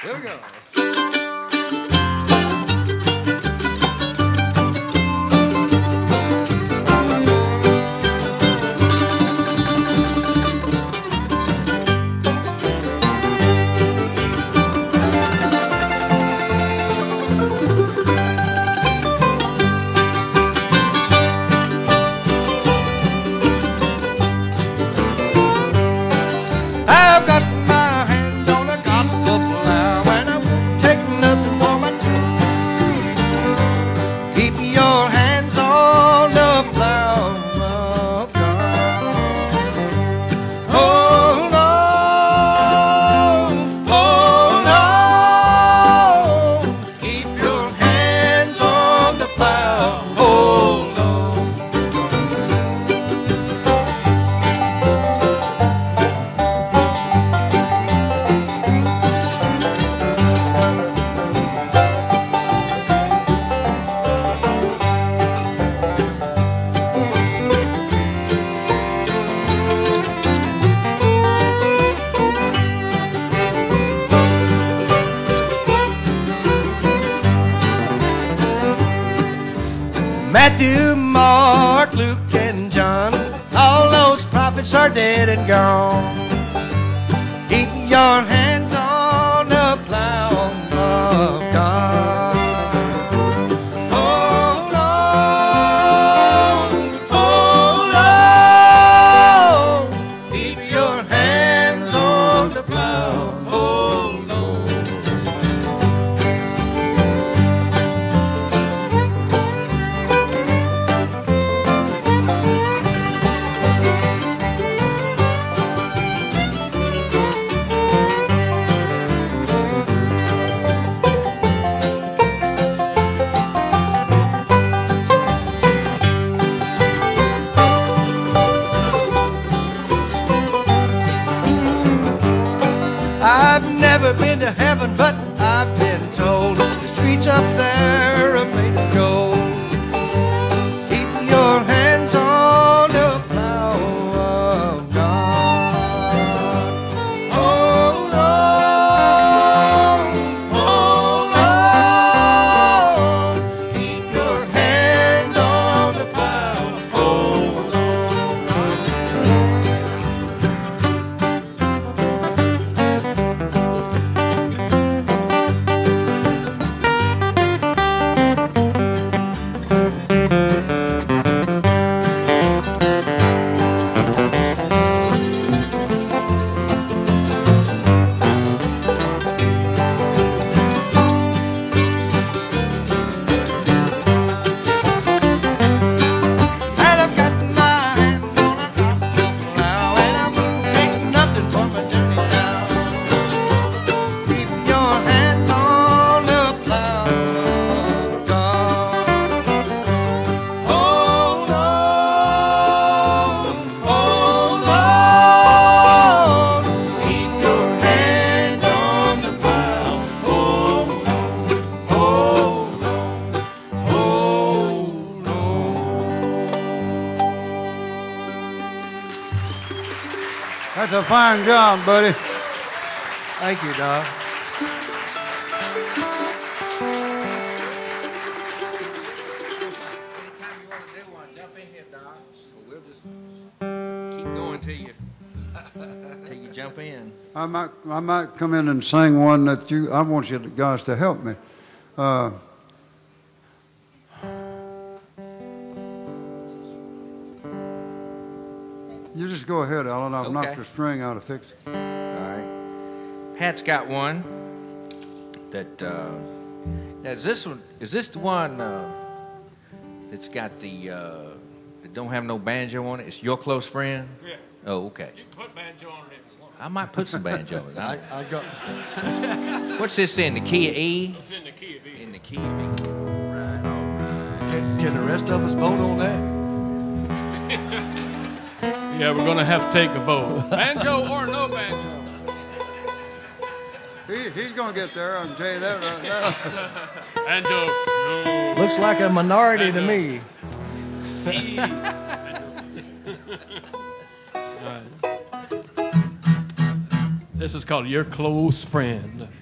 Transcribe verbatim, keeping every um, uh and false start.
Here we go. I've got my hand on the gospel plow, and I won't take nothing for my tune. Keep your hands on the plow of God. Hold on, hold on. Keep your hands on the plow. Hold on. Matthew, Mark, Luke, and John, all those prophets are dead and gone. Keep your hands on the plow of God. Hold on, hold on. Keep your hands on the plow. Hold on. I've never been to heaven, but I've been told the streets up there are made of gold. Keep your hands on the plow of God. Hold on, hold on. Keep your hands on the plow. Hold on. And I've got my hand on a gospel plow, and I wouldn't take nothing for my journey now. Keep your hands on the plow of God. Hold on, hold on. Keep your hands on the plow. Hold on, hold on, hold on. That's a fine job, buddy. Thank you, Doc. Anytime you want to do one, jump in here, Doc. We'll just keep going till you till you jump in. I might, I might come in and sing one that you. I want you guys to help me. Uh, you just go ahead, Alan. I've Okay. knocked the string out of fix it. All right. Pat's got one that. Uh, now is this one? Is this the one uh, that's got the uh, that don't have no banjo on it? It's Your Close Friend. Yeah. Oh, okay. You can put banjo on it if you want. I might put some banjo in it. I, I got. What's this in the key of E? It's in the key of E. In the key of E. Right. All right. Can, can the rest of us vote on that? Yeah, we're going to have to take a vote. Banjo or no banjo? He, he's going to get there, I can tell you that right now. Banjo, no. Looks like a minority to me. C. All right. This is called Your Close Friend.